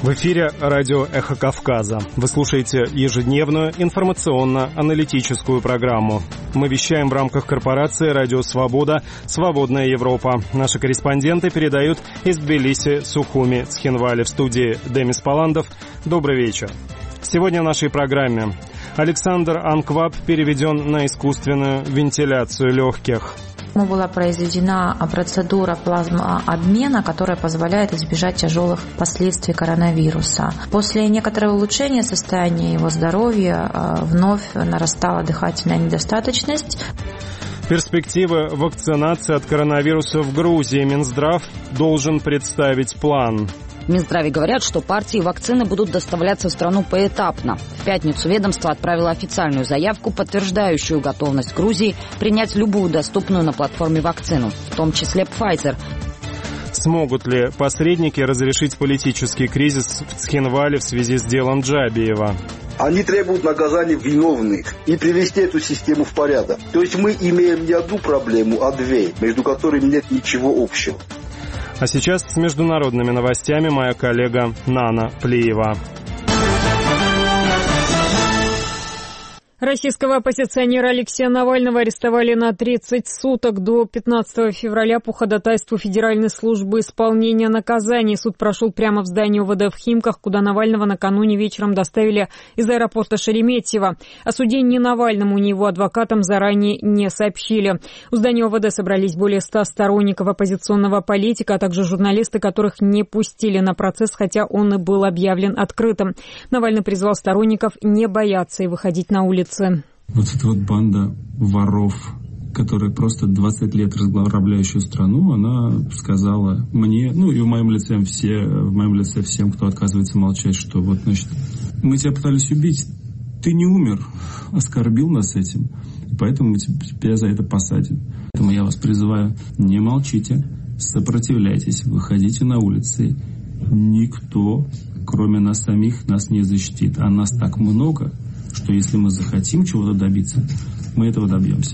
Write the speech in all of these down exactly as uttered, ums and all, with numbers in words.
В эфире радио «Эхо Кавказа». Вы слушаете ежедневную информационно-аналитическую программу. Мы вещаем в рамках корпорации «Радио Свобода. Свободная Европа». Наши корреспонденты передают из Тбилиси, Сухуми, Цхинвали. В студии Демис Паландов. Добрый вечер. Сегодня в нашей программе Александр Анкваб переведен на искусственную вентиляцию легких. Была произведена процедура плазмообмена, которая позволяет избежать тяжелых последствий коронавируса. После некоторого улучшения состояния его здоровья вновь нарастала дыхательная недостаточность. Перспективы вакцинации от коронавируса в Грузии. Минздрав должен представить план. В Минздраве говорят, что партии вакцины будут доставляться в страну поэтапно. В пятницу ведомство отправило официальную заявку, подтверждающую готовность Грузии принять любую доступную на платформе вакцину, в том числе Pfizer. Смогут ли посредники разрешить политический кризис в Цхинвале в связи с делом Джабиева? Они требуют наказания виновных и привести эту систему в порядок. То есть мы имеем не одну проблему, а две, между которыми нет ничего общего. А сейчас с международными новостями моя коллега Нана Плиева. Российского оппозиционера Алексея Навального арестовали на тридцать суток до пятнадцатого февраля по ходатайству Федеральной службы исполнения наказаний. Суд прошел прямо в здании УВД в Химках, куда Навального накануне вечером доставили из аэропорта Шереметьево. О суде ни Навальному, ни его адвокатам заранее не сообщили. У здания УВД собрались более ста сторонников оппозиционного политика, а также журналисты, которых не пустили на процесс, хотя он и был объявлен открытым. Навальный призвал сторонников не бояться и выходить на улицу. Вот эта вот банда воров, которая просто двадцать лет разграбляющую страну, она сказала мне, ну и в моем лице все, в моем лице всем, кто отказывается молчать, что вот, значит, мы тебя пытались убить, ты не умер, оскорбил нас этим, и поэтому мы тебя за это посадим. Поэтому я вас призываю, не молчите, сопротивляйтесь, выходите на улицы. Никто, кроме нас самих, нас не защитит, а нас так много, что если мы захотим чего-то добиться, мы этого добьемся.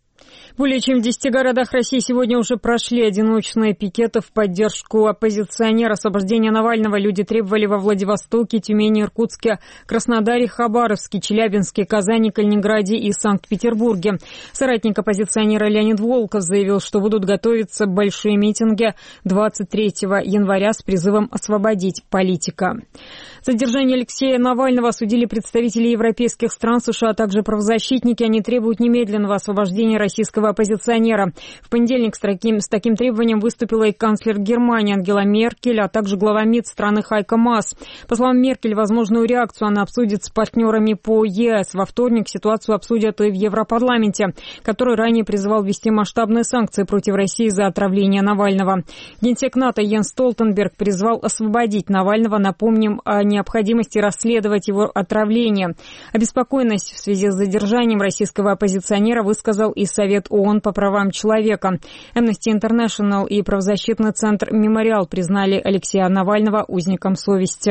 Более чем в десяти городах России сегодня уже прошли одиночные пикеты в поддержку оппозиционера. Освобождения Навального люди требовали во Владивостоке, Тюмени, Иркутске, Краснодаре, Хабаровске, Челябинске, Казани, Калининграде и Санкт-Петербурге. Соратник оппозиционера Леонид Волков заявил, что будут готовиться большие митинги двадцать третьего января с призывом освободить политика. Задержание Алексея Навального осудили представители европейских стран, США, а также правозащитники. Они требуют немедленного освобождения российского оппозиционера. В понедельник с таким, с таким требованием выступила и канцлер Германии Ангела Меркель, а также глава МИД страны Хайко Маас. По словам Меркель, возможную реакцию она обсудит с партнерами по ЕС. Во вторник ситуацию обсудят и в Европарламенте, который ранее призывал ввести масштабные санкции против России за отравление Навального. Генсек НАТО Йенс Столтенберг призвал освободить Навального. Напомним о необходимости расследовать его отравление. Обеспокоенность в связи с задержанием российского оппозиционера высказал и Совет ООН по правам человека. Amnesty International и правозащитный центр «Мемориал» признали Алексея Навального узником совести.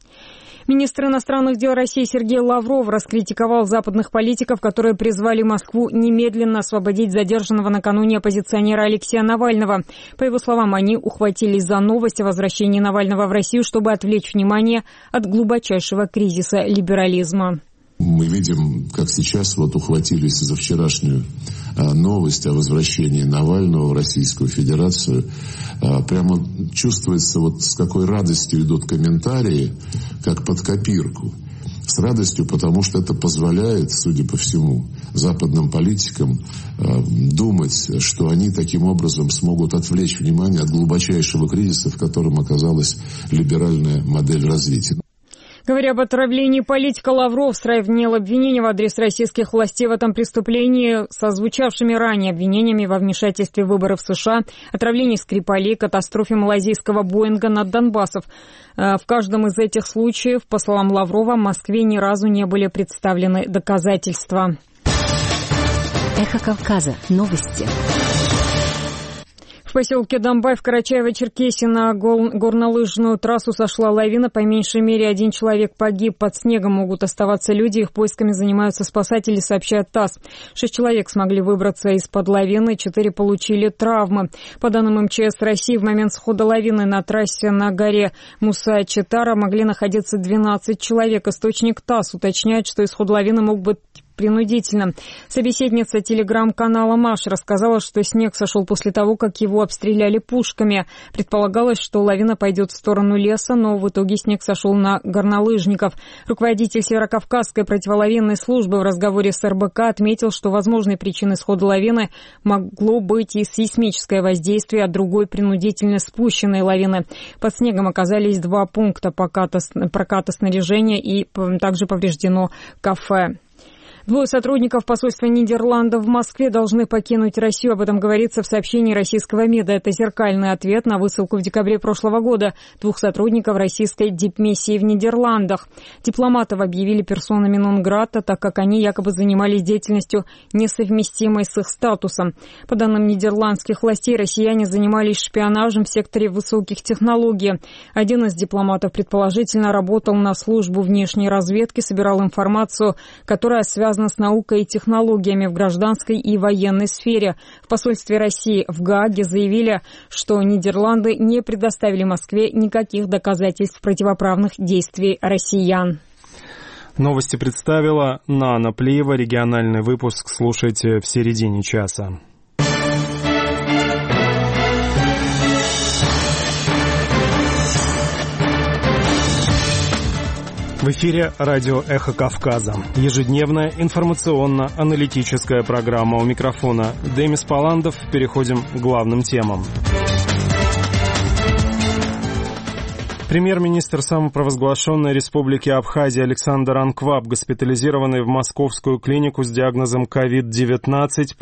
Министр иностранных дел России Сергей Лавров раскритиковал западных политиков, которые призвали Москву немедленно освободить задержанного накануне оппозиционера Алексея Навального. По его словам, они ухватились за новость о возвращении Навального в Россию, чтобы отвлечь внимание от глубочайшего кризиса либерализма. Мы видим, как сейчас вот ухватились за вчерашнюю а, новость о возвращении Навального в Российскую Федерацию. А, прямо чувствуется, вот с какой радостью идут комментарии, как под копирку. С радостью, потому что это позволяет, судя по всему, западным политикам а, думать, что они таким образом смогут отвлечь внимание от глубочайшего кризиса, в котором оказалась либеральная модель развития. Говоря об отравлении политика, Лавров сравнил обвинения в адрес российских властей в этом преступлении со звучавшими ранее обвинениями во вмешательстве в выборы в США, отравлении Скрипалей, катастрофе малайзийского Боинга над Донбассом. В каждом из этих случаев, по словам Лаврова, Москве ни разу не были представлены доказательства. Эхо Кавказа. Новости. В поселке Домбай в Карачаево-Черкесии на горнолыжную трассу сошла лавина. По меньшей мере один человек погиб. Под снегом могут оставаться люди. Их поисками занимаются спасатели, сообщает ТАСС. Шесть человек смогли выбраться из-под лавины, четыре получили травмы. По данным МЧС России, в момент схода лавины на трассе на горе Муса-Читара могли находиться двенадцать человек. Источник ТАСС уточняет, что исход лавины мог быть принудительно. Собеседница телеграм-канала МАШ рассказала, что снег сошел после того, как его обстреляли пушками. Предполагалось, что лавина пойдет в сторону леса, но в итоге снег сошел на горнолыжников. Руководитель Северокавказской противолавинной службы в разговоре с эр бэ ка отметил, что возможной причиной схода лавины могло быть и сейсмическое воздействие от другой принудительно спущенной лавины. Под снегом оказались два пункта проката снаряжения и также повреждено кафе. Двое сотрудников посольства Нидерландов в Москве должны покинуть Россию. Об этом говорится в сообщении российского МИДа. Это зеркальный ответ на высылку в декабре прошлого года двух сотрудников российской дипмиссии в Нидерландах. Дипломатов объявили персонами нон-грата, так как они якобы занимались деятельностью, несовместимой с их статусом. По данным нидерландских властей, россияне занимались шпионажем в секторе высоких технологий. Один из дипломатов, предположительно, работал на службу внешней разведки, собирал информацию, которая связана с наукой и технологиями в гражданской и военной сфере. В посольстве России в Гааге заявили, что Нидерланды не предоставили Москве никаких доказательств противоправных действий россиян. Новости представила Нана Плиева. Региональный выпуск слушайте в середине часа. В эфире радио «Эхо Кавказа». Ежедневная информационно-аналитическая программа. У микрофона Демис Паландов. Переходим к главным темам. Премьер-министр самопровозглашенной Республики Абхазия Александр Анкваб, госпитализированный в московскую клинику с диагнозом ковид девятнадцать,